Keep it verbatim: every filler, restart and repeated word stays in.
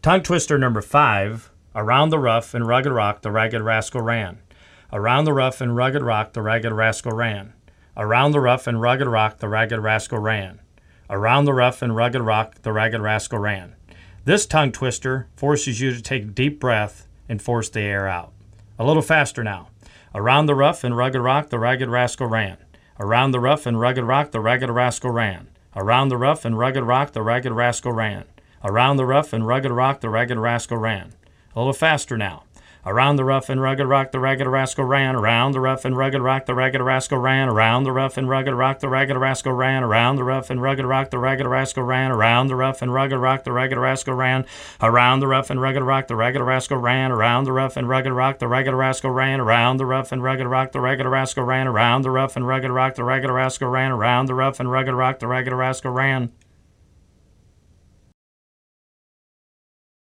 Tongue twister number five. Around the rough and rugged rock, the ragged rascal ran. Around the rough and rugged rock, the ragged rascal ran. Around the rough and rugged rock, the ragged rascal ran. Around the rough and rugged rock, the ragged rascal ran. This tongue twister forces you to take a deep breath and force the air out. A little faster now. Around the rough and rugged rock, the ragged rascal ran. Around the rough and rugged rock, the ragged rascal ran. Around the rough and rugged rock, the ragged rascal ran. Around the rough and rugged rock, the ragged rascal ran. A little faster now. Around the rough and rugged rock, the ragged rascal ran. Around the rough and rugged rock, the ragged rascal ran. Around the rough and rugged rock, the ragged rascal ran. Around the rough and rugged rock, the ragged rascal ran. Around the rough and rugged rock, the ragged rascal ran. Around the rough and rugged rock, the ragged rascal ran. Around the rough and rugged rock, the ragged rascal ran. Around the rough and rugged rock, the ragged rascal ran. Around the rough and rugged rock, the ragged rascal ran. Around the rough and rugged rock, the ragged rascal ran.